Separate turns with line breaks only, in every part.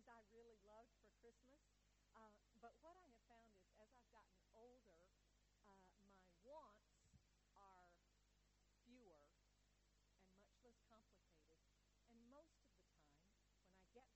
things I really loved for Christmas. But what I have found is as I've gotten older, my wants are fewer and much less complicated. And most of the time, when I get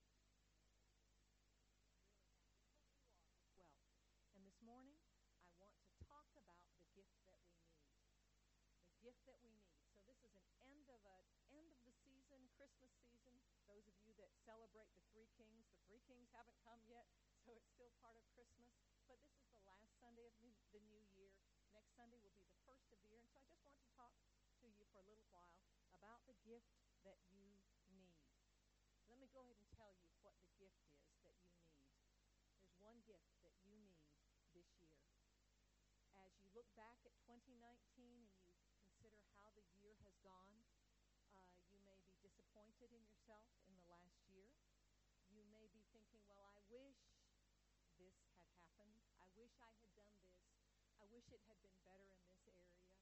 well. And this morning, I want to talk about the gift that we need. The gift that we need. So this is an end of the season, Christmas season. Those of you that celebrate the Three Kings haven't come yet, so it's still part of Christmas. But this is the last Sunday of the new year. Next Sunday will be the first of the year. And so I just want to talk to you for a little while about the gift that you need. Let me go ahead and tell you what the gift is that you need. There's one gift that you need this year. As you look back at 2019 and you consider how the year has gone, you may be disappointed in yourself in the last year. You may be thinking, well, I wish this had happened. I wish I had done this. I wish it had been better in this area.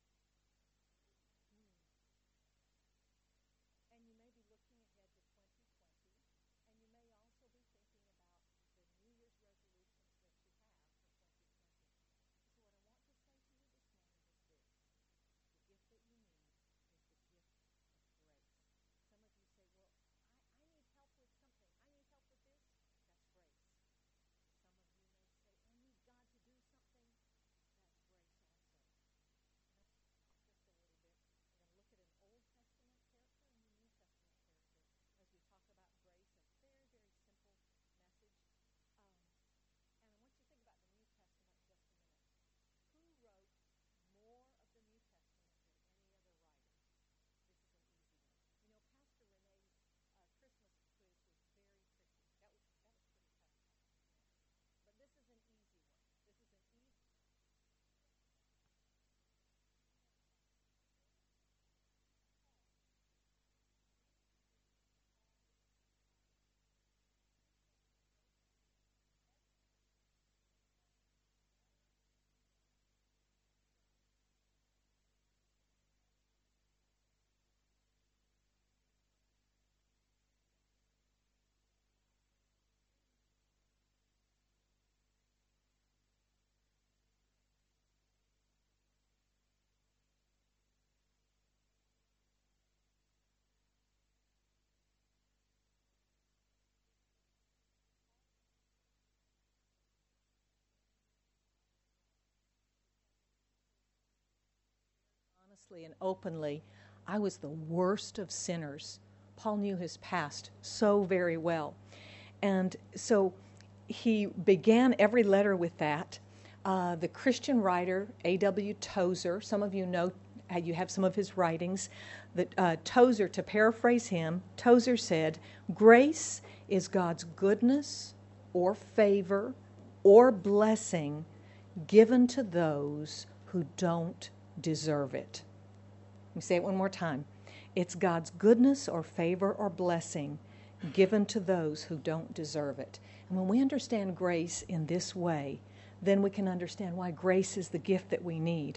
And you may be looking ahead to 2020, and you may also be thinking about the New Year's resolutions that you have for 2020. So what I want to say to you this morning is this. The gift that you need is the gift of grace. Some of you say, well, I need help with something. I need help with this. That's grace. Some of you may say, I need God to do something. That's grace also. Just a little bit. We're going to look at an Old Testament character and a New Testament character as we talk about grace. A very, very simple message. And I want you to think about the New Testament just a minute. Who wrote more of the New Testament than any other writer? This is an easy one. You know, Pastor Renee's Christmas quiz was very tricky. That was pretty tough. But this is an easy one. This is an easy. Honestly and openly, I was the worst of sinners. Paul knew his past so very well. And so he began every letter with that. The Christian writer, A.W. Tozer, some of you know, you have some of his writings. Tozer, to paraphrase him, Tozer said, grace is God's goodness or favor or blessing given to those who don't deserve it. Let me say it one more time. It's God's goodness or favor or blessing given to those who don't deserve it. And when we understand grace in this way, then we can understand why grace is the gift that we need.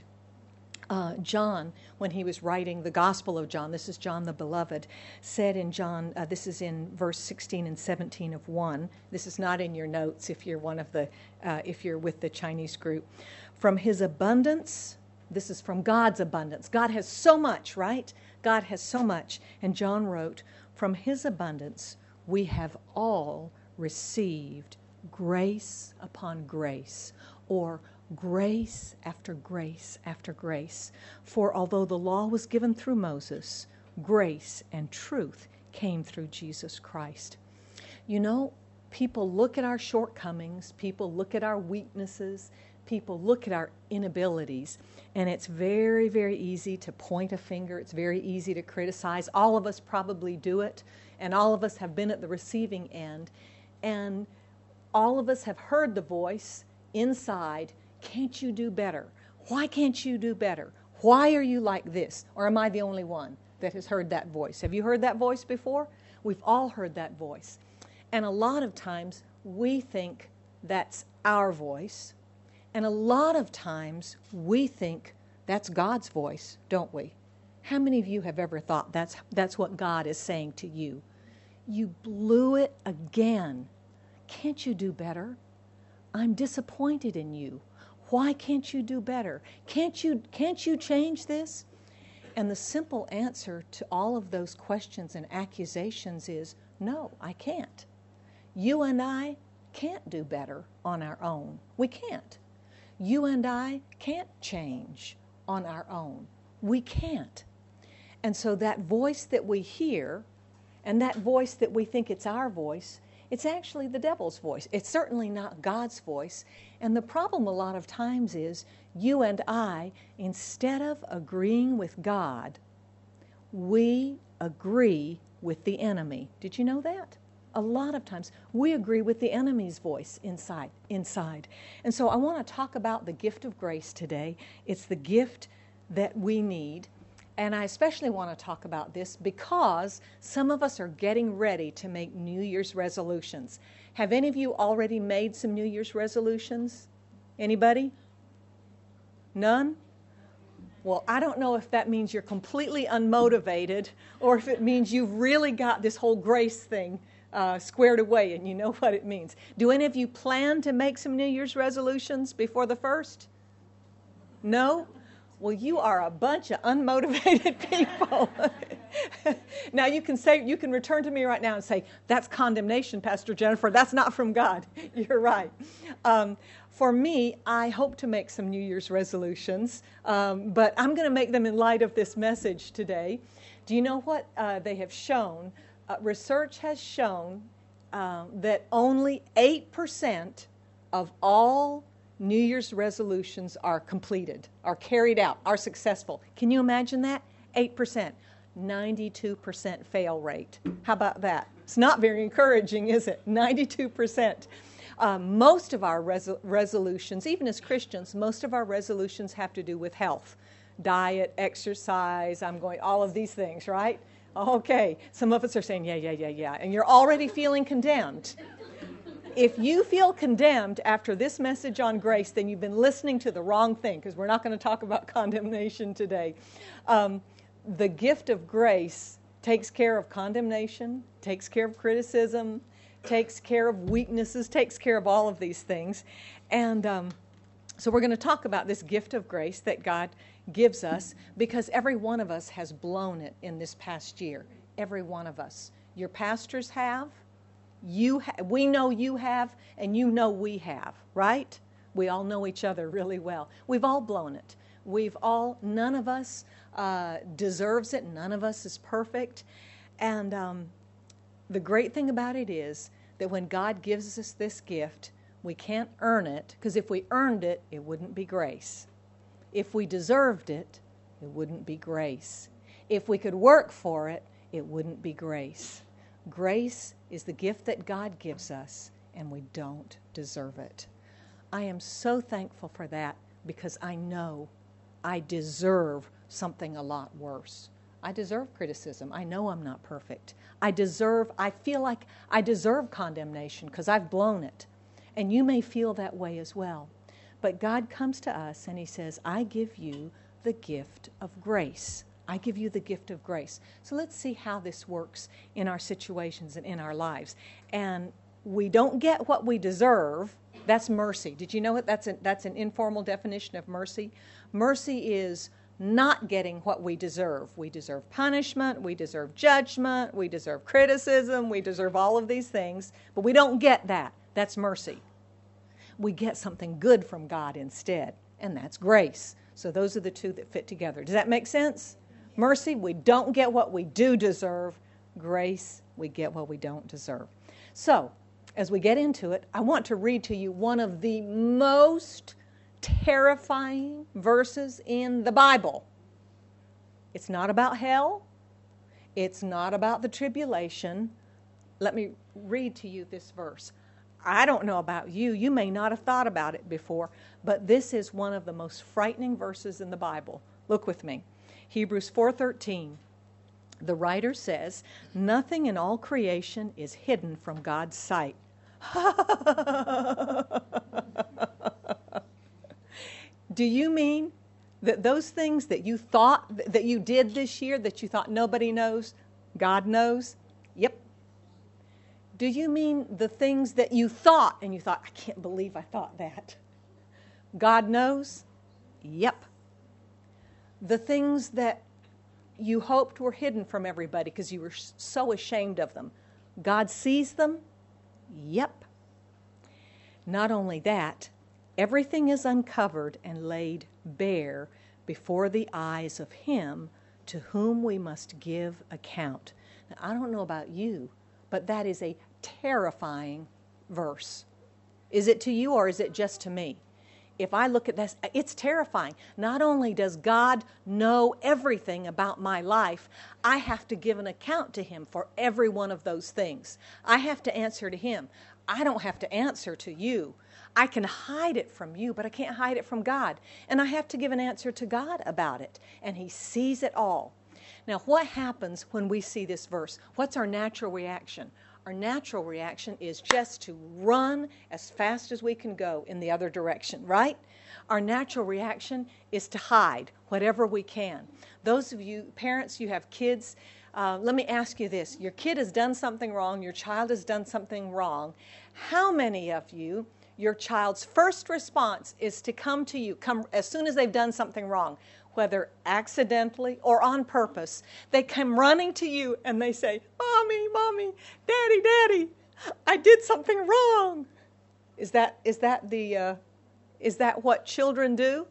John, when he was writing the Gospel of John, this is John the Beloved, said in John, this is in verse 16 and 17 of 1. This is not in your notes if you're if you're with the Chinese group. From his abundance, this is from God's abundance. God has so much, right? God has so much. And John wrote, from his abundance we have all received grace upon grace, or grace after grace after grace. For although the law was given through Moses, grace and truth came through Jesus Christ. You know, people look at our shortcomings, people look at our weaknesses, people look at our inabilities, and it's very, very easy to point a finger. It's very easy to criticize. All of us probably do it, and all of us have been at the receiving end, and all of us have heard the voice inside, can't you do better? Why can't you do better? Why are you like this? Or am I the only one that has heard that voice? Have you heard that voice before? We've all heard that voice. And a lot of times we think that's our voice. And a lot of times we think that's God's voice, don't we? How many of you have ever thought that's what God is saying to you? You blew it again. Can't you do better? I'm disappointed in you. Why can't you do better? Can't you change this? And the simple answer to all of those questions and accusations is, no, I can't. You and I can't do better on our own. We can't. You and I can't change on our own. We can't. And so that voice that we hear, and that voice that we think it's our voice, it's actually the devil's voice. It's certainly not God's voice. And the problem a lot of times is you and I, instead of agreeing with God, we agree with the enemy. Did you know that? A lot of times we agree with the enemy's voice inside. And so I want to talk about the gift of grace today. It's the gift that we need. And I especially want to talk about this because some of us are getting ready to make New Year's resolutions. Have any of you already made some New Year's resolutions? Anybody? None? Well, I don't know if that means you're completely unmotivated or if it means you've really got this whole grace thing squared away and you know what it means. Do any of you plan to make some New Year's resolutions before the 1st? No? Well, you are a bunch of unmotivated people. Now you can return to me right now and say, that's condemnation, Pastor Jennifer. That's not from God. You're right. For me, I hope to make some New Year's resolutions, but I'm going to make them in light of this message today. Do you know what they have shown? Research has shown that only 8% of all New Year's resolutions are completed, are carried out, are successful. Can you imagine that? 8%. 92% fail rate. How about that? It's not very encouraging, is it? 92%. Most of our resolutions, even as Christians, most of our resolutions have to do with health. Diet, exercise, all of these things, right? Okay. Some of us are saying, yeah. And you're already feeling condemned. If you feel condemned after this message on grace, then you've been listening to the wrong thing, because we're not going to talk about condemnation today. The gift of grace takes care of condemnation, takes care of criticism, takes care of weaknesses, takes care of all of these things. And so we're going to talk about this gift of grace that God gives us, because every one of us has blown it in this past year. Every one of us. Your pastors have. We know you have, and you know we have, right? We all know each other really well. We've all blown it. None of us deserves it. None of us is perfect. And the great thing about it is that when God gives us this gift, we can't earn it, because if we earned it, it wouldn't be grace. If we deserved it, it wouldn't be grace. If we could work for it, it wouldn't be grace. Grace is the gift that God gives us, and we don't deserve it. I am so thankful for that, because I know I deserve something a lot worse. I deserve criticism. I know I'm not perfect. I feel like I deserve condemnation because I've blown it. And you may feel that way as well. But God comes to us and He says, I give you the gift of grace. I give you the gift of grace. So let's see how this works in our situations and in our lives. And we don't get what we deserve. That's mercy. Did you know it? That's an informal definition of mercy. Mercy is not getting what we deserve. We deserve punishment, we deserve judgment, we deserve criticism, we deserve all of these things, but we don't get that. That's mercy. We get something good from God instead, and that's grace. So those are the two that fit together. Does that make sense? Mercy, we don't get what we do deserve. Grace, we get what we don't deserve. So, as we get into it, I want to read to you one of the most terrifying verses in the Bible. It's not about hell. It's not about the tribulation. Let me read to you this verse. I don't know about you. You may not have thought about it before, but this is one of the most frightening verses in the Bible. Look with me. Hebrews 4:13. The writer says, nothing in all creation is hidden from God's sight. Do you mean that those things that you thought that you did this year that you thought nobody knows, God knows? Yep. Do you mean the things that you thought, and you thought, I can't believe I thought that? God knows? Yep. The things that you hoped were hidden from everybody because you were so ashamed of them, God sees them? Yep. Not only that, everything is uncovered and laid bare before the eyes of Him to whom we must give account. Now, I don't know about you, but that is a terrifying verse. Is it to you or is it just to me? If I look at this, it's terrifying. Not only does God know everything about my life, I have to give an account to Him for every one of those things. I have to answer to Him. I don't have to answer to you. I can hide it from you, but I can't hide it from God. And I have to give an answer to God about it. And He sees it all. Now, what happens when we see this verse? What's our natural reaction? Our natural reaction is just to run as fast as we can go in the other direction, right? Our natural reaction is to hide whatever we can. Those of you parents, you have kids, let me ask you this. Your kid has done something wrong. Your child has done something wrong. How many of you, your child's first response is to come to you, come as soon as they've done something wrong, whether accidentally or on purpose? They come running to you and they say, Mommy, Mommy, Daddy, Daddy, I did something wrong. Is that what children do?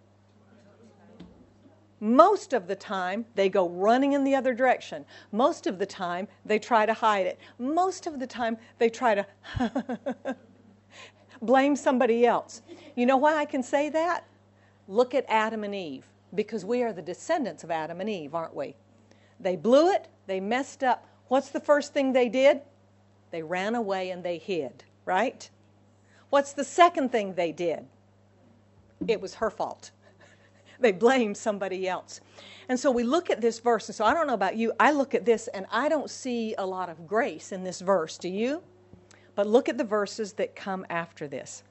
Most of the time, they go running in the other direction. Most of the time, they try to hide it. Most of the time, they try to blame somebody else. You know why I can say that? Look at Adam and Eve, because we are the descendants of Adam and Eve, aren't we? They blew it. They messed up. What's the first thing they did? They ran away and they hid, right? What's the second thing they did? It was her fault. They blamed somebody else. And so we look at this verse, and so I don't know about you, I look at this and I don't see a lot of grace in this verse, do you? But look at the verses that come after this.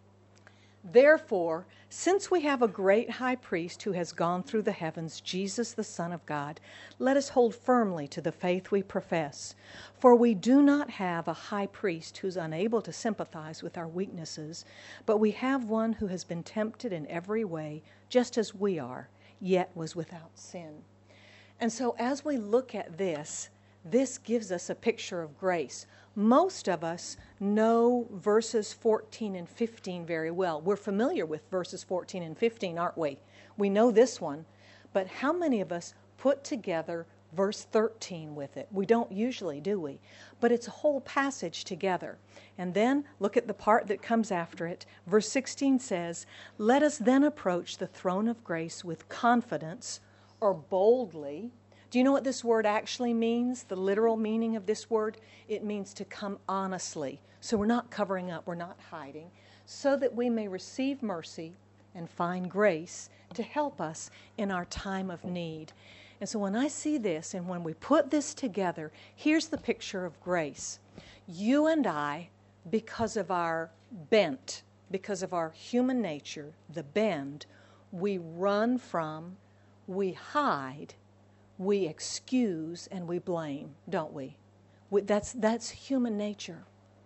Therefore, since we have a great high priest who has gone through the heavens, Jesus the Son of God, let us hold firmly to the faith we profess. For we do not have a high priest who's unable to sympathize with our weaknesses, but we have one who has been tempted in every way, just as we are, yet was without sin. And so as we look at this gives us a picture of grace. Most of us know verses 14 and 15 very well. We're familiar with verses 14 and 15, aren't we? We know this one. But how many of us put together verse 13 with it? We don't usually, do we? But it's a whole passage together. And then look at the part that comes after it. Verse 16 says, let us then approach the throne of grace with confidence or boldly. Do you know what this word actually means? The literal meaning of this word? It means to come honestly. So we're not covering up, we're not hiding, so that we may receive mercy and find grace to help us in our time of need. And so when I see this and when we put this together, here's the picture of grace. You and I, because of our bent, because of our human nature, the bend, we run from, we hide, we excuse, and we blame, don't we? That's human nature.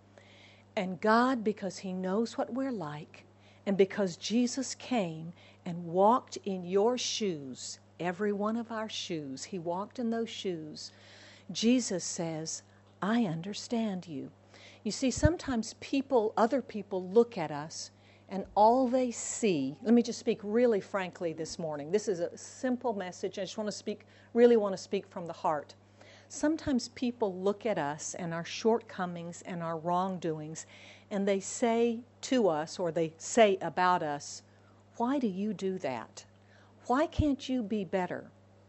And God, because He knows what we're like, and because Jesus came and walked in your shoes, every one of our shoes, He walked in those shoes, Jesus says, I understand you. You see, sometimes other people look at us and all they see, let me just speak really frankly this morning. This is a simple message. I just really want to speak from the heart. Sometimes people look at us and our shortcomings and our wrongdoings, and they say to us, or they say about us, why do you do that? Why can't you be better?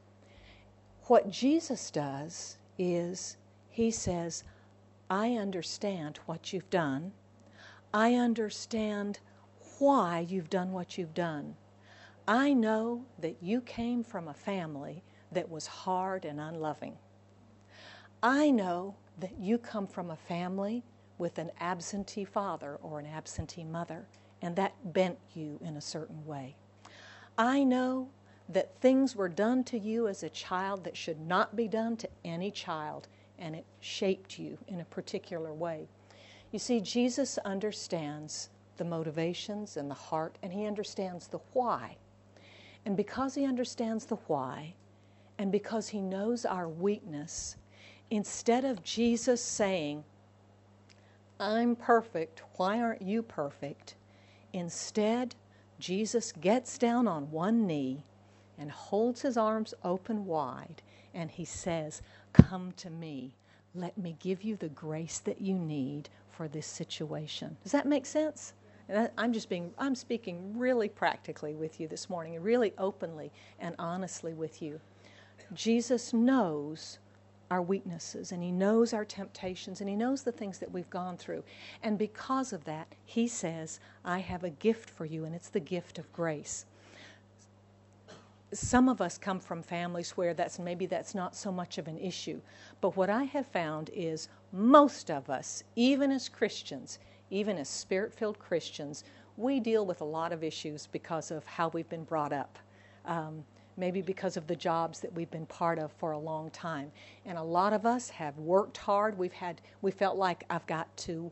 What Jesus does is He says, I understand what you've done. I understand why you've done what you've done. I know that you came from a family that was hard and unloving. I know that you come from a family with an absentee father or an absentee mother, and that bent you in a certain way. I know that things were done to you as a child that should not be done to any child, and it shaped you in a particular way. You see, Jesus understands the motivations and the heart, and he understands the why. And because he understands the why, and because he knows our weakness, instead of Jesus saying, I'm perfect, why aren't you perfect? Instead, Jesus gets down on one knee and holds his arms open wide, and he says, come to me. Let me give you the grace that you need for this situation. Does that make sense? I'm speaking really practically with you this morning, and really openly and honestly with you. Jesus knows our weaknesses, and he knows our temptations, and he knows the things that we've gone through. And because of that, he says, I have a gift for you, and it's the gift of grace. Some of us come from families where that's not so much of an issue. But what I have found is most of us, even as Christians, even as Spirit-filled Christians, we deal with a lot of issues because of how we've been brought up. Maybe because of the jobs that we've been part of for a long time. And a lot of us have worked hard. We felt like I've got to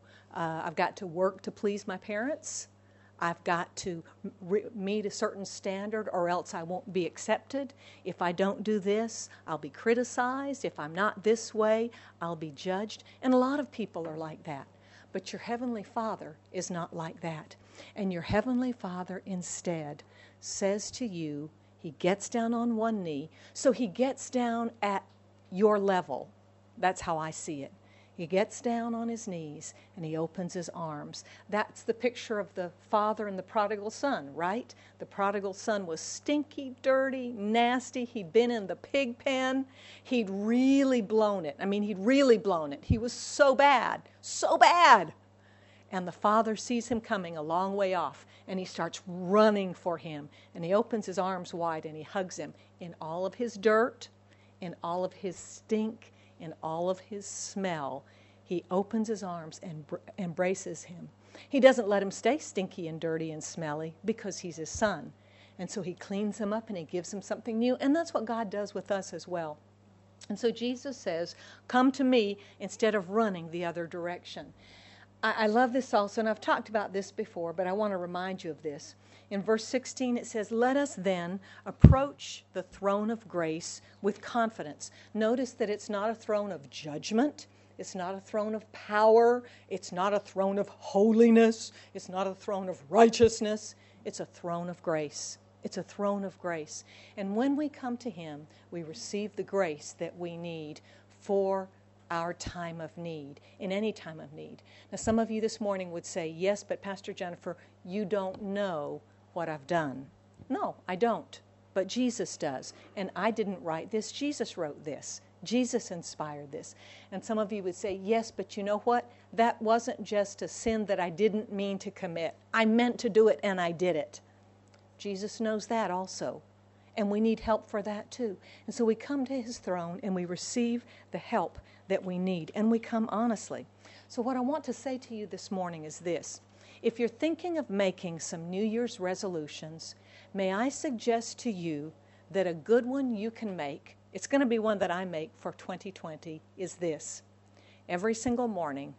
work to please my parents. I've got to meet a certain standard or else I won't be accepted. If I don't do this, I'll be criticized. If I'm not this way, I'll be judged. And a lot of people are like that. But your Heavenly Father is not like that. And your Heavenly Father instead says to you, he gets down on one knee, so he gets down at your level. That's how I see it. He gets down on his knees and he opens his arms. That's the picture of the father and the prodigal son, right? The prodigal son was stinky, dirty, nasty. He'd been in the pig pen. He'd really blown it. He was so bad, so bad. And the father sees him coming a long way off, and he starts running for him. And he opens his arms wide and he hugs him in all of his dirt, in all of his stink, in all of his smell. He opens his arms and embraces him. He doesn't let him stay stinky and dirty and smelly because he's his son. And so he cleans him up and he gives him something new. And that's what God does with us as well. And so Jesus says, come to me instead of running the other direction. I love this also, and I've talked about this before, but I want to remind you of this. In verse 16, it says, let us then approach the throne of grace with confidence. Notice that it's not a throne of judgment. It's not a throne of power. It's not a throne of holiness. It's not a throne of righteousness. It's a throne of grace. It's a throne of grace. And when we come to him, we receive the grace that we need for our time of need, in any time of need. Now, some of you this morning would say, yes, but Pastor Jennifer, you don't know what I've done. No, I don't, but Jesus does. And I didn't write this. Jesus wrote this. Jesus inspired this. And some of you would say, yes, but you know what? That wasn't just a sin that I didn't mean to commit. I meant to do it and I did it. Jesus knows that also. And we need help for that too. And so we come to his throne and we receive the help that we need, and we come honestly. So what I want to say to you this morning is this. If you're thinking of making some New Year's resolutions, may I suggest to you that a good one you can make, it's going to be one that I make for 2020, is this. Every single morning,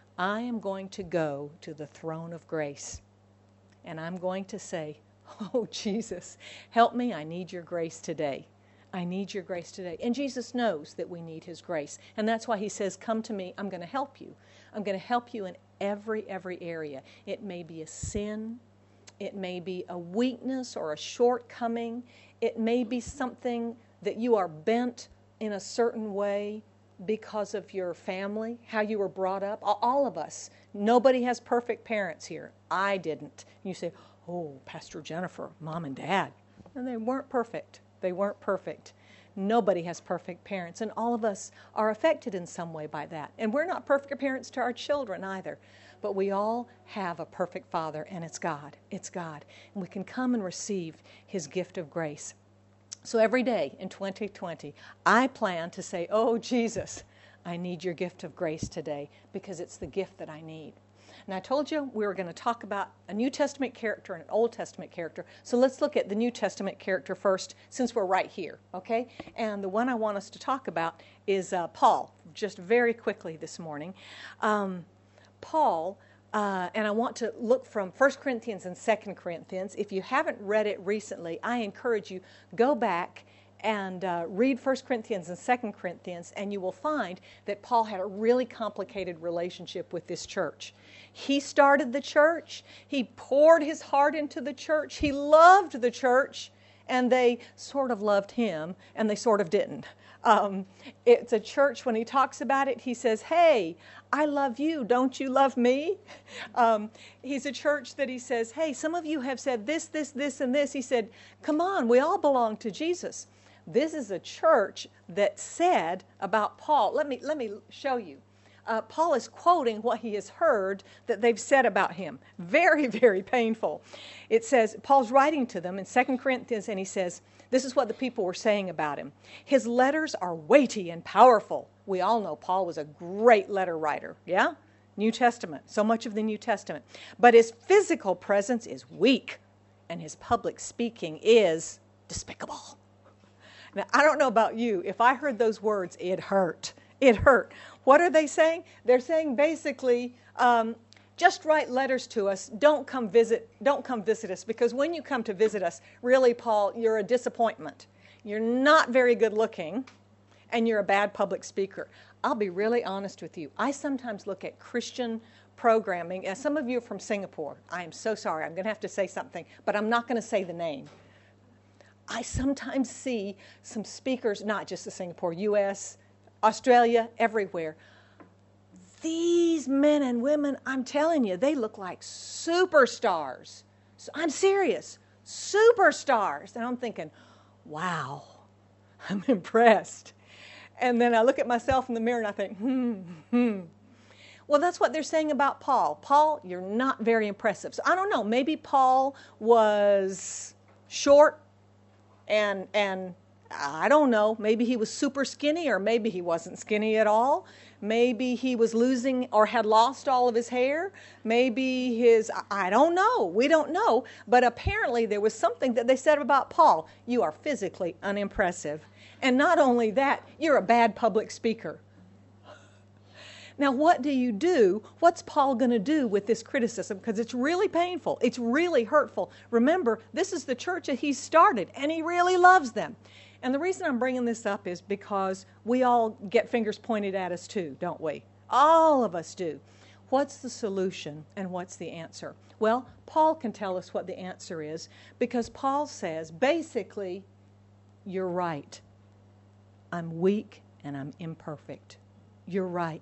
I am going to go to the throne of grace, and I'm going to say, oh, Jesus, help me, I need your grace today. I need your grace today. And Jesus knows that we need his grace. And that's why he says, come to me, I'm going to help you. I'm going to help you in every area. It may be a sin. It may be a weakness or a shortcoming. It may be something that you are bent in a certain way because of your family, how you were brought up. All of us. Nobody has perfect parents here. I didn't. You say, oh, Pastor Jennifer, Mom and Dad. And they weren't perfect. They weren't perfect. Nobody has perfect parents, and all of us are affected in some way by that. And we're not perfect parents to our children either, but we all have a perfect Father, and it's God. It's God. And we can come and receive his gift of grace. So every day in 2020, I plan to say, oh, Jesus, I need your gift of grace today because it's the gift that I need. And I told you we were going to talk about a New Testament character and an Old Testament character. So let's look at the New Testament character first, since we're right here, okay? And the one I want us to talk about is Paul, just very quickly this morning. Paul, and I want to look from 1 Corinthians and 2 Corinthians. If you haven't read it recently, I encourage you, go back and read 1 Corinthians and 2 Corinthians, and you will find that Paul had a really complicated relationship with this church. He started the church. He poured his heart into the church. He loved the church, and they sort of loved him, and they sort of didn't. It's a church, when he talks about it, he says, hey, I love you, don't you love me? He's a church that he says, hey, some of you have said this, this, this, and this. He said, come on, we all belong to Jesus. This is a church that said about Paul, let me show you. Paul is quoting what he has heard that they've said about him. Very, very painful. It says, Paul's writing to them in 2 Corinthians, and he says, this is what the people were saying about him. His letters are weighty and powerful. We all know Paul was a great letter writer, yeah? New Testament, so much of the New Testament. But his physical presence is weak, and his public speaking is despicable. Now, I don't know about you. If I heard those words, it hurt. It hurt. What are they saying? They're saying basically, just write letters to us. Don't come visit us, because when you come to visit us, really, Paul, you're a disappointment. You're not very good looking, and you're a bad public speaker. I'll be really honest with you. I sometimes look at Christian programming, and some of you are from Singapore. I am so sorry. I'm going to have to say something, but I'm not going to say the name. I sometimes see some speakers, not just in Singapore, U.S., Australia, everywhere. These men and women, I'm telling you, they look like superstars. So I'm serious, superstars. And I'm thinking, wow, I'm impressed. And then I look at myself in the mirror and I think, Well, that's what they're saying about Paul. Paul, you're not very impressive. So I don't know, maybe Paul was short and I don't know, maybe he was super skinny, or maybe he wasn't skinny at all. Maybe he was losing or had lost all of his hair. Maybe I don't know. We don't know. But apparently there was something that they said about Paul. You are physically unimpressive. And not only that, you're a bad public speaker. Now, what do you do? What's Paul going to do with this criticism? Because it's really painful. It's really hurtful. Remember, this is the church that he started, and he really loves them. And the reason I'm bringing this up is because we all get fingers pointed at us too, don't we? All of us do. What's the solution and what's the answer? Well, Paul can tell us what the answer is, because Paul says, basically, you're right. I'm weak and I'm imperfect. You're right.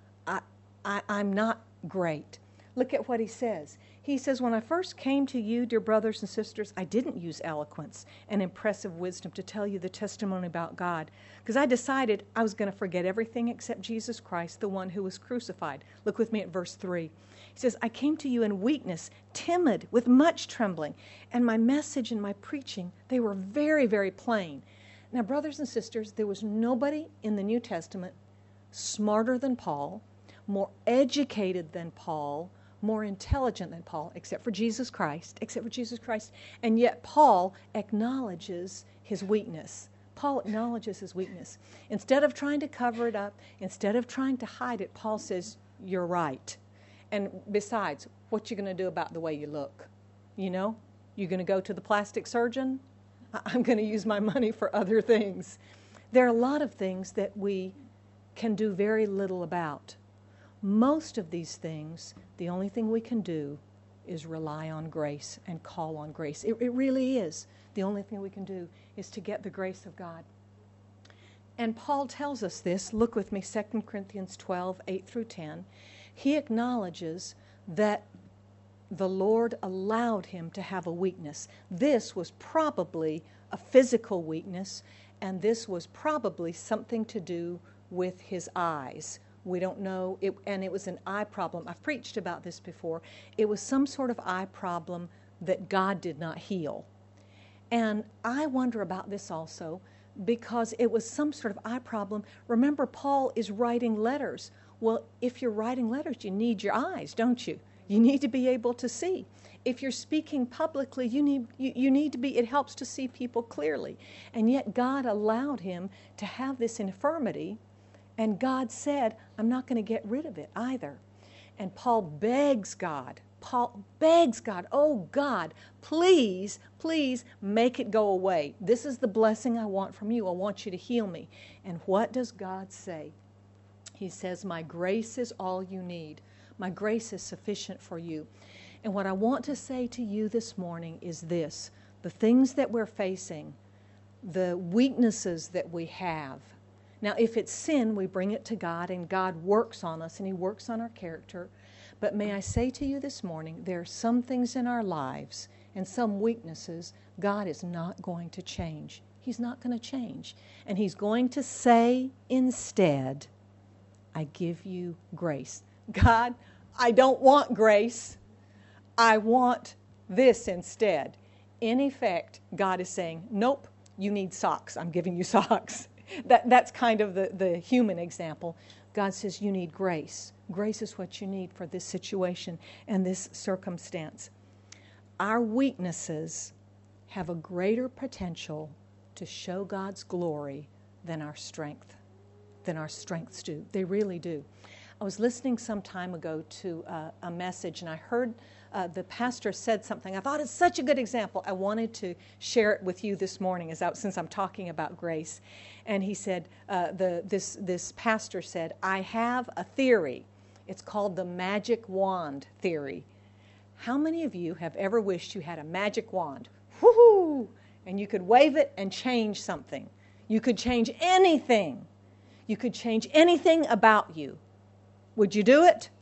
I'm not great. Look at what he says. He says, when I first came to you, dear brothers and sisters, I didn't use eloquence and impressive wisdom to tell you the testimony about God, because I decided I was going to forget everything except Jesus Christ, the one who was crucified. Look with me at verse 3. He says, I came to you in weakness, timid, with much trembling, and my message and my preaching, they were very, very plain. Now, brothers and sisters, there was nobody in the New Testament smarter than Paul, more educated than Paul, more intelligent than Paul, except for Jesus Christ, and yet Paul acknowledges his weakness. Paul acknowledges his weakness. Instead of trying to cover it up, instead of trying to hide it, Paul says, you're right. And besides, what you going to do about the way you look? You know, you're going to go to the plastic surgeon? I'm going to use my money for other things. There are a lot of things that we can do very little about. Most of these things, the only thing we can do is rely on grace and call on grace. It really is. The only thing we can do is to get the grace of God. And Paul tells us this. Look with me, 2 Corinthians 12, 8 through 10. He acknowledges that the Lord allowed him to have a weakness. This was probably a physical weakness, and this was probably something to do with his eyes. We don't know, and it was an eye problem. I've preached about this before. It was some sort of eye problem that God did not heal. And I wonder about this also, because it was some sort of eye problem. Remember, Paul is writing letters. Well, if you're writing letters, you need your eyes, don't you? You need to be able to see. If you're speaking publicly, you need to be, it helps to see people clearly. And yet God allowed him to have this infirmity, and God said, I'm not going to get rid of it either. And Paul begs God, oh God, please, please make it go away. This is the blessing I want from you. I want you to heal me. And what does God say? He says, my grace is all you need. My grace is sufficient for you. And what I want to say to you this morning is this: the things that we're facing, the weaknesses that we have. Now, if it's sin, we bring it to God, and God works on us, and He works on our character. But may I say to you this morning, there are some things in our lives and some weaknesses God is not going to change. He's not going to change. And He's going to say instead, I give you grace. God, I don't want grace. I want this instead. In effect, God is saying, nope, you need socks. I'm giving you socks. That's kind of the human example. God says you need grace. Grace is what you need for this situation and this circumstance. Our weaknesses have a greater potential to show God's glory than our strengths do. They really do. I was listening some time ago to a message, and I heard the pastor said something. I thought it's such a good example. I wanted to share it with you this morning since I'm talking about grace. And he said, this pastor said, I have a theory. It's called the magic wand theory. How many of you have ever wished you had a magic wand? Woohoo! And you could wave it and change something. You could change anything. You could change anything about you. Would you do it?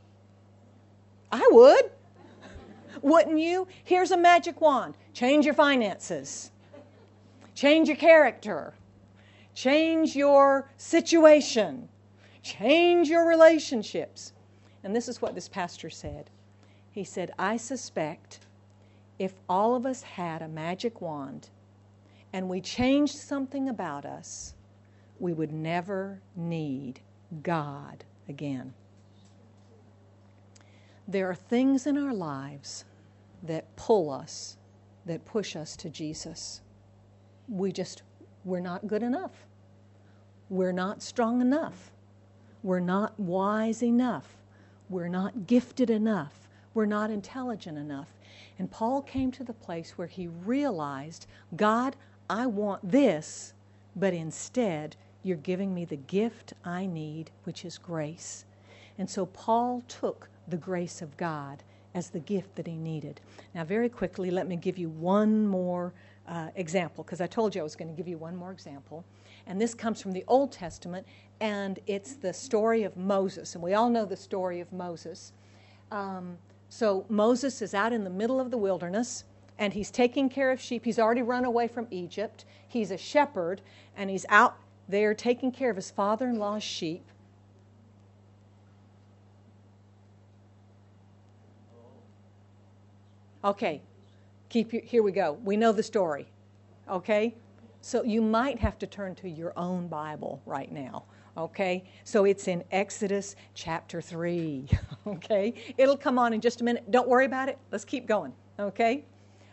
I would. Wouldn't you? Here's a magic wand. Change your finances. Change your character. Change your situation. Change your relationships. And this is what this pastor said. He said, I suspect if all of us had a magic wand and we changed something about us, we would never need God again. There are things in our lives that pull us, that push us to Jesus. We're not good enough. We're not strong enough. We're not wise enough. We're not gifted enough. We're not intelligent enough. And Paul came to the place where he realized, God, I want this, but instead you're giving me the gift I need, which is grace. And so Paul took the grace of God as the gift that he needed. Now, very quickly, let me give you one more example, because I told you I was going to give you one more example. And this comes from the Old Testament, and it's the story of Moses. And we all know the story of Moses. So Moses is out in the middle of the wilderness, and he's taking care of sheep. He's already run away from Egypt. He's a shepherd, and he's out there taking care of his father-in-law's sheep. Okay, here we go. We know the story, okay? So you might have to turn to your own Bible right now, okay? So it's in Exodus chapter 3, okay? It'll come on in just a minute. Don't worry about it. Let's keep going, okay?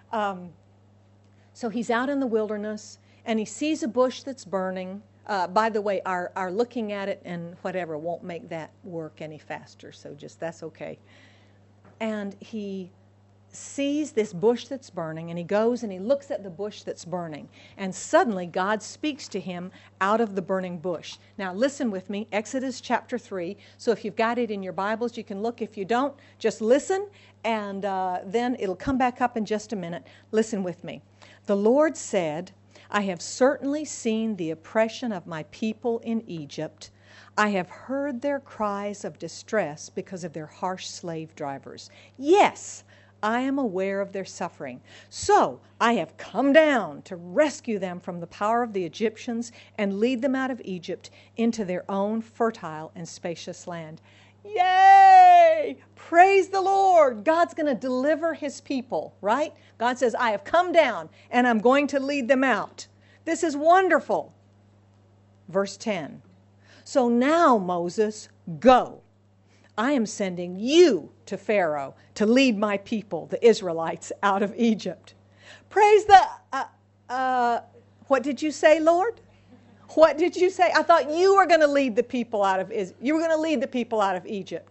So he's out in the wilderness, and he sees a bush that's burning. By the way, our looking at it and whatever won't make that work any faster, so just that's okay. And he sees this bush that's burning, and he goes and he looks at the bush that's burning, and suddenly God speaks to him out of the burning bush. Now listen with me, Exodus chapter 3. So if you've got it in your Bibles, you can look. If you don't, just listen, and then it'll come back up in just a minute. Listen with me. The Lord said, I have certainly seen the oppression of my people in Egypt. I have heard their cries of distress because of their harsh slave drivers. Yes, I am aware of their suffering. So I have come down to rescue them from the power of the Egyptians and lead them out of Egypt into their own fertile and spacious land. Yay! Praise the Lord. God's going to deliver His people, right? God says, I have come down and I'm going to lead them out. This is wonderful. Verse 10. So now, Moses, go. I am sending you to Pharaoh to lead my people, the Israelites, out of Egypt. Praise the... what did you say, Lord? What did you say? I thought you were going to lead the people out of You were going to lead the people out of Egypt.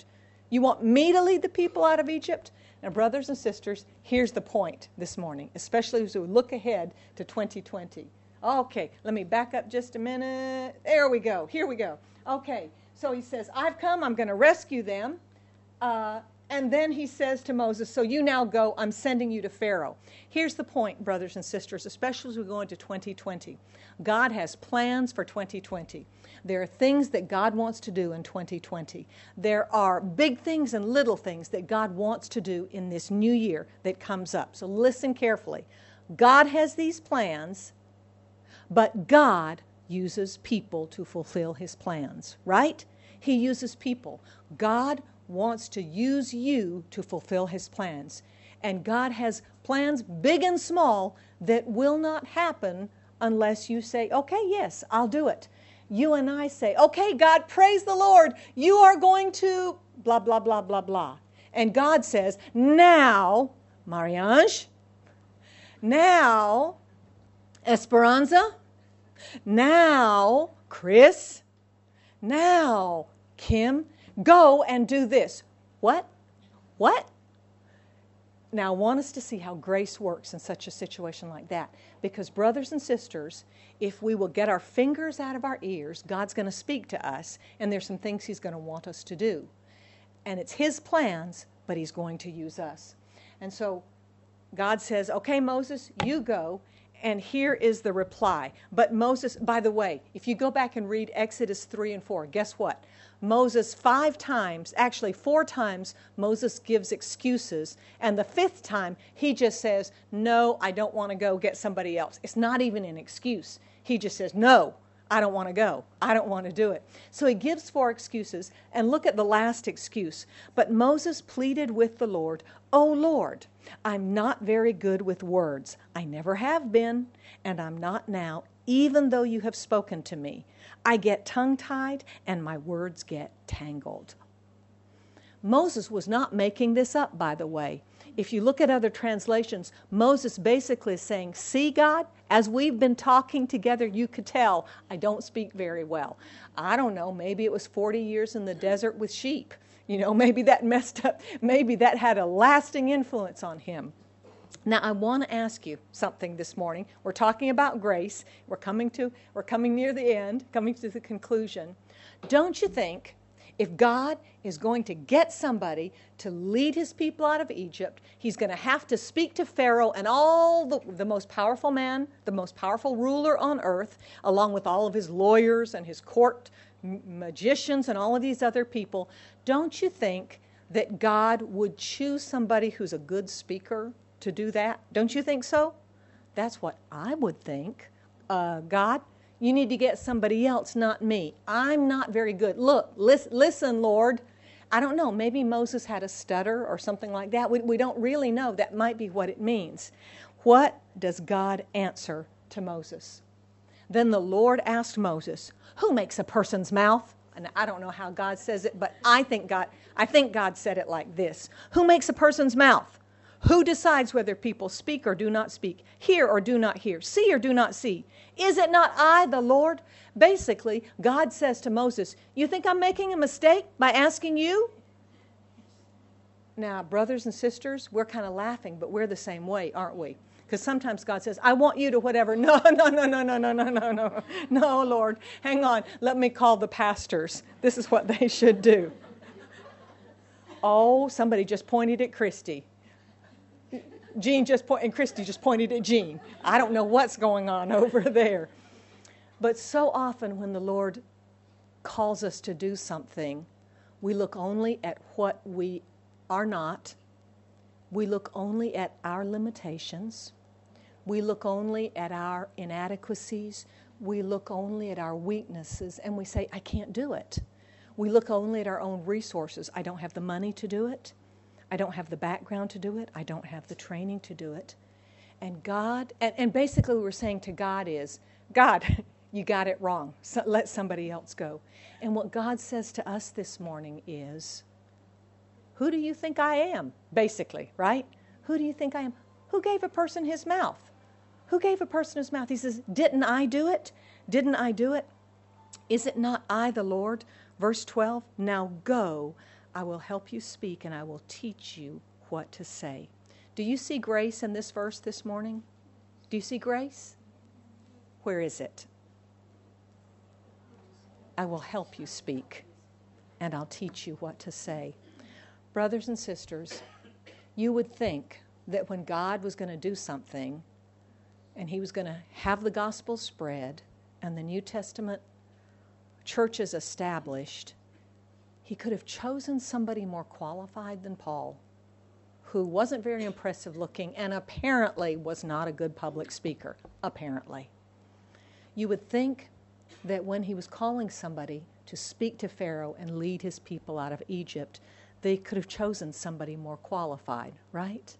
You want me to lead the people out of Egypt? Now, brothers and sisters, here's the point this morning, especially as we look ahead to 2020. Okay, let me back up just a minute. There we go. Here we go. Okay, so he says, I've come, I'm going to rescue them. And then he says to Moses, so you now go, I'm sending you to Pharaoh. Here's the point, brothers and sisters, especially as we go into 2020. God has plans for 2020. There are things that God wants to do in 2020. There are big things and little things that God wants to do in this new year that comes up. So listen carefully. God has these plans, but God uses people to fulfill his plans, right? He uses people. God wants to use you to fulfill his plans. And God has plans, big and small, that will not happen unless you say, okay, yes, I'll do it. You and I say, okay, God, praise the Lord. You are going to blah, blah, blah, blah, blah. And God says, now, Mariange, now, Esperanza, now, Chris, now, Kim, go and do this. What? What? Now, I want us to see how grace works in such a situation like that. Because, brothers and sisters, if we will get our fingers out of our ears, God's going to speak to us, and there's some things he's going to want us to do. And it's his plans, but he's going to use us. And so, God says, okay, Moses, you go. And here is the reply. But Moses, by the way, if you go back and read Exodus 3 and 4, guess what? Moses 4 times, Moses gives excuses. And the 5th time, he just says, no, I don't want to go, get somebody else. It's not even an excuse. He just says, no, I don't want to go. I don't want to do it. So he gives 4 excuses. And look at the last excuse. But Moses pleaded with the Lord, O Lord, I'm not very good with words. I never have been, and I'm not now, even though you have spoken to me. I get tongue-tied, and my words get tangled. Moses was not making this up, by the way. If you look at other translations, Moses basically is saying, see, God, as we've been talking together, you could tell I don't speak very well. I don't know, maybe it was 40 years in the desert with sheep. You know, maybe that messed up, maybe that had a lasting influence on him. Now, I want to ask you something this morning. We're talking about grace. We're coming near the end, coming to the conclusion. Don't you think if God is going to get somebody to lead his people out of Egypt, he's going to have to speak to Pharaoh and all the most powerful man, the most powerful ruler on earth, along with all of his lawyers and his court magicians and all of these other people. Don't you think that God would choose somebody who's a good speaker to do that? Don't you think so? That's what I would think. God, you need to get somebody else, not me. I'm not very good. Look, listen, Lord. I don't know, maybe Moses had a stutter or something like that. We don't really know. That might be what it means. What does God answer to Moses? Then the Lord asked Moses, who makes a person's mouth? And I don't know how God says it, but I think God said it like this. Who makes a person's mouth? Who decides whether people speak or do not speak, hear or do not hear, see or do not see? Is it not I, the Lord? Basically, God says to Moses, you think I'm making a mistake by asking you? Now, brothers and sisters, we're kind of laughing, but we're the same way, aren't we? Because sometimes God says, I want you to whatever. No, Lord. Hang on. Let me call the pastors. This is what they should do. Oh, somebody just pointed at Christy. And Christy just pointed at Jean. I don't know what's going on over there. But so often when the Lord calls us to do something, we look only at what we are not. We look only at our limitations. We look only at our inadequacies. We look only at our weaknesses, and we say, I can't do it. We look only at our own resources. I don't have the money to do it. I don't have the background to do it. I don't have the training to do it. And God, and basically what we're saying to God is, God, you got it wrong. So let somebody else go. And what God says to us this morning is, who do you think I am? Basically, right? Who do you think I am? Who gave a person his mouth? Who gave a person his mouth? He says, didn't I do it? Didn't I do it? Is it not I, the Lord? Verse 12, now go, I will help you speak, and I will teach you what to say. Do you see grace in this verse this morning? Do you see grace? Where is it? I will help you speak, and I'll teach you what to say. Brothers and sisters, you would think that when God was going to do something, and he was going to have the gospel spread, and the New Testament churches established, he could have chosen somebody more qualified than Paul, who wasn't very impressive looking and apparently was not a good public speaker, apparently. You would think that when he was calling somebody to speak to Pharaoh and lead his people out of Egypt, they could have chosen somebody more qualified, right?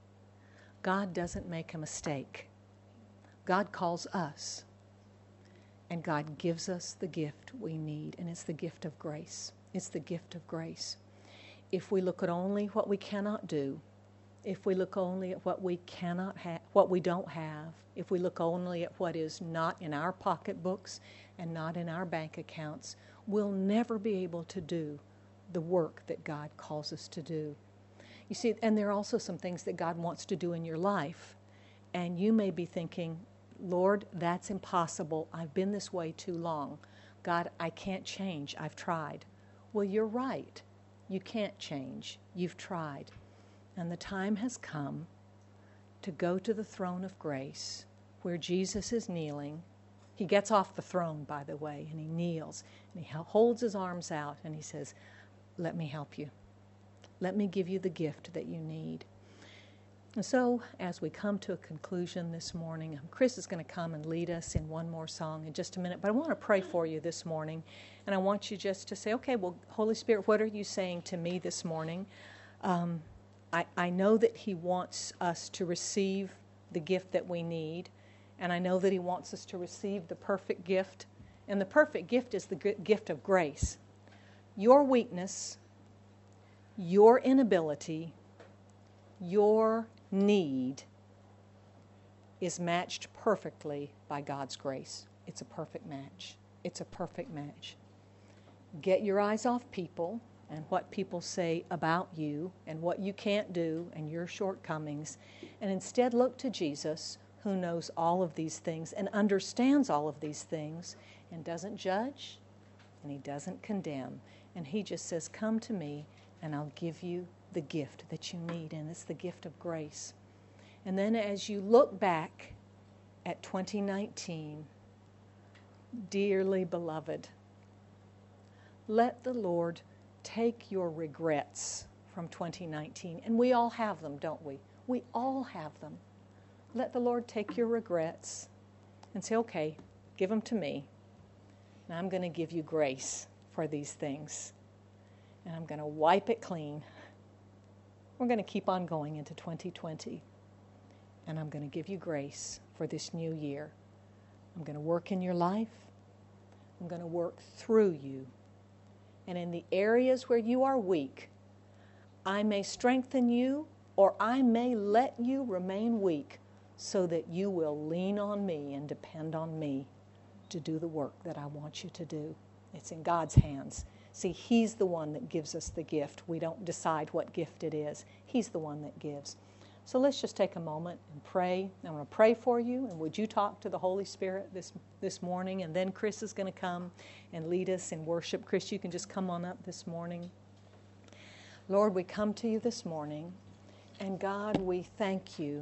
God doesn't make a mistake. God calls us, and God gives us the gift we need, and it's the gift of grace. It's the gift of grace. If we look at only what we cannot do, if we look only at what we cannot have, what we don't have, if we look only at what is not in our pocketbooks and not in our bank accounts, we'll never be able to do the work that God calls us to do. You see, and there are also some things that God wants to do in your life, and you may be thinking, Lord, that's impossible. I've been this way too long. God, I can't change. I've tried. Well, you're right. You can't change. You've tried. And the time has come to go to the throne of grace where Jesus is kneeling. He gets off the throne, by the way, and he kneels, and he holds his arms out, and he says, let me help you. Let me give you the gift that you need. And so, as we come to a conclusion this morning, Chris is going to come and lead us in one more song in just a minute, but I want to pray for you this morning, and I want you just to say, okay, well, Holy Spirit, what are you saying to me this morning? I know that he wants us to receive the gift that we need, and I know that he wants us to receive the perfect gift, and the perfect gift is the gift of grace. Your weakness, your inability, your need is matched perfectly by God's grace. It's a perfect match. It's a perfect match. Get your eyes off people and what people say about you and what you can't do and your shortcomings, and instead look to Jesus, who knows all of these things and understands all of these things and doesn't judge and he doesn't condemn. And he just says, come to me and I'll give you the gift that you need, and it's the gift of grace. And then as you look back at 2019, dearly beloved, let the Lord take your regrets from 2019. And we all have them, don't we? We all have them. Let the Lord take your regrets and say, okay, give them to me. And I'm going to give you grace for these things. And I'm going to wipe it clean. We're going to keep on going into 2020. And I'm going to give you grace for this new year. I'm going to work in your life. I'm going to work through you. And in the areas where you are weak, I may strengthen you, or I may let you remain weak so that you will lean on me and depend on me to do the work that I want you to do. It's in God's hands. See, he's the one that gives us the gift. We don't decide what gift it is. He's the one that gives. So let's just take a moment and pray. I'm going to pray for you, and would you talk to the Holy Spirit this morning? And then Chris is going to come and lead us in worship. Chris, you can just come on up this morning. Lord, we come to you this morning, and God, we thank you.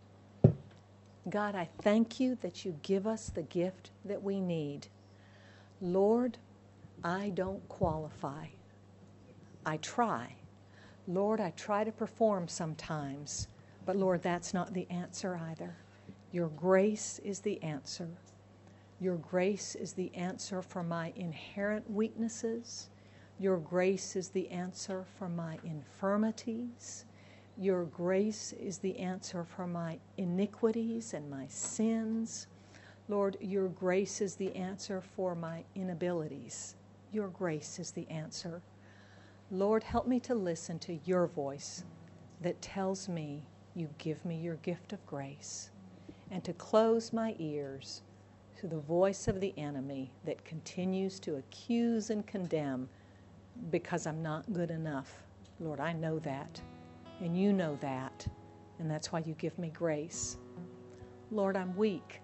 God, I thank you that you give us the gift that we need. Lord, I don't qualify. I try. Lord, I try to perform sometimes, but Lord, that's not the answer either. Your grace is the answer. Your grace is the answer for my inherent weaknesses. Your grace is the answer for my infirmities. Your grace is the answer for my iniquities and my sins. Lord, your grace is the answer for my inabilities. Your grace is the answer. Lord, help me to listen to your voice that tells me you give me your gift of grace, and to close my ears to the voice of the enemy that continues to accuse and condemn because I'm not good enough. Lord, I know that, and you know that, and that's why you give me grace. Lord, I'm weak.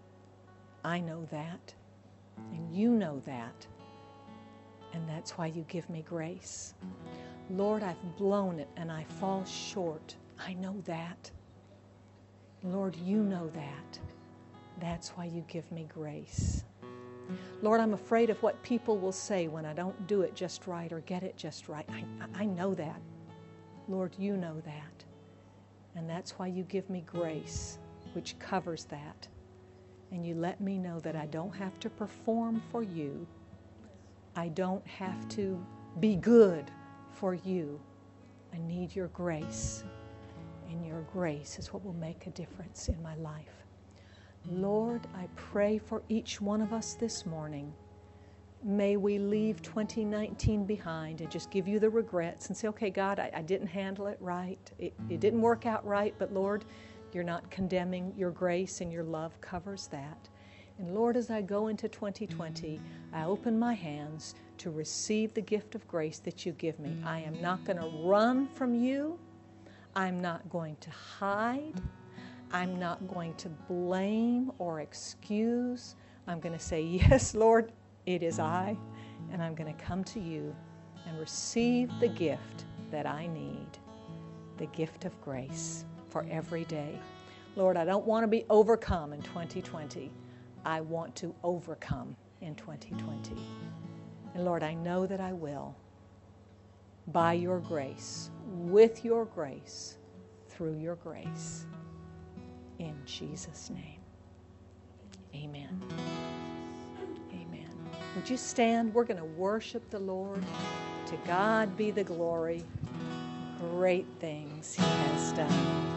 I know that, and you know that, and that's why you give me grace. Lord, I've blown it and I fall short. I know that. Lord, you know that. That's why you give me grace. Lord, I'm afraid of what people will say when I don't do it just right or get it just right. I know that. Lord, you know that. And that's why you give me grace, which covers that. And you let me know that I don't have to perform for you. I don't have to be good for you. I need your grace. And your grace is what will make a difference in my life. Lord, I pray for each one of us this morning. May we leave 2019 behind and just give you the regrets and say, okay, God, I didn't handle it right. It didn't work out right, but Lord, you're not condemning. Your grace and your love covers that. And Lord, as I go into 2020, I open my hands to receive the gift of grace that you give me. I am not going to run from you. I'm not going to hide. I'm not going to blame or excuse. I'm going to say, yes, Lord, it is I, and I'm going to come to you and receive the gift that I need, the gift of grace for every day. Lord, I don't want to be overcome in 2020. I want to overcome in 2020. And Lord, I know that I will, by your grace, with your grace, through your grace. In Jesus' name, amen. Amen. Would you stand? We're going to worship the Lord. To God be the glory. Great things He has done.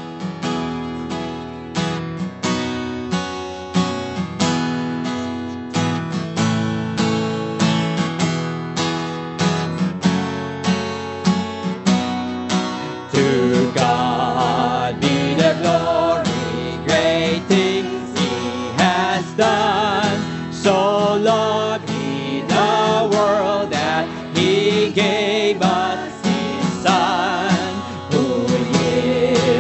To God be the glory, great things He has done. So loved He the world that He gave us His Son, who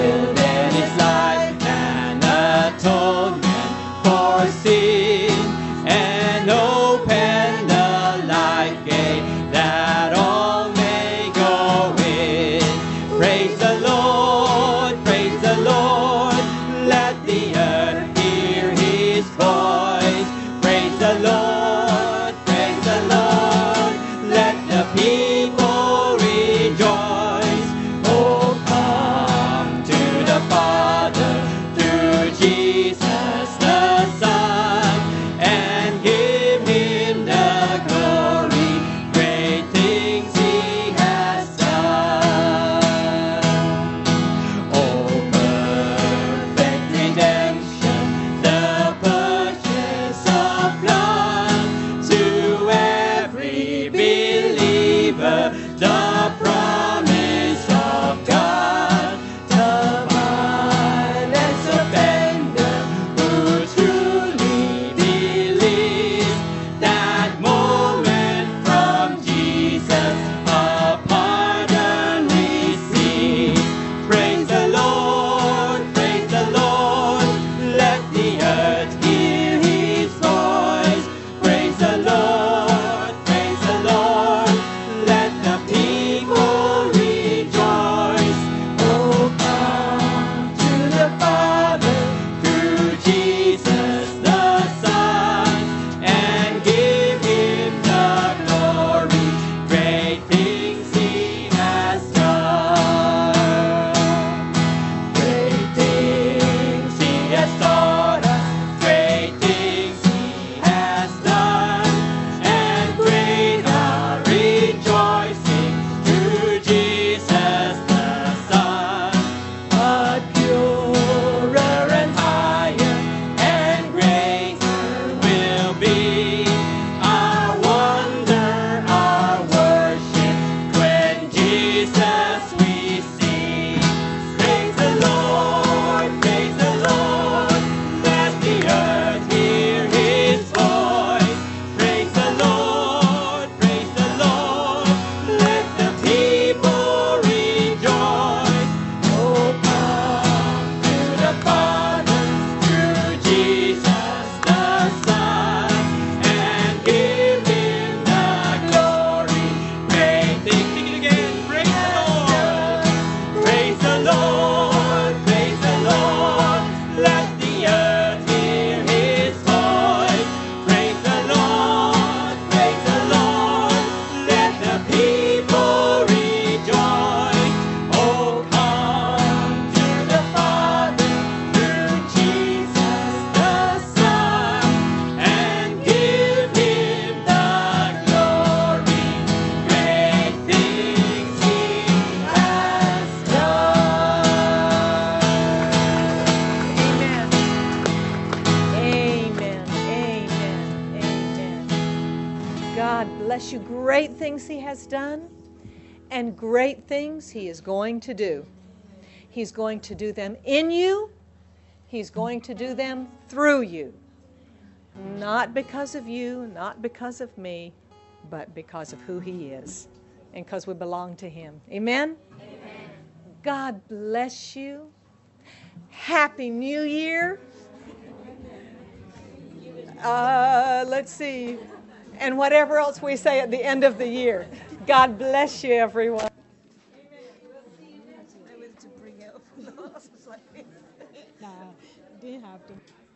bless you. Great things He has done and great things He is going to do. He's going to do them in you. He's going to do them through you. Not because of you, not because of me, but because of who He is and because we belong to Him. Amen? Amen. God bless you. Happy New Year. Let's see. And whatever else we say at the end of the year. God bless you, everyone.
I was to bring out. Nah, didn't have to.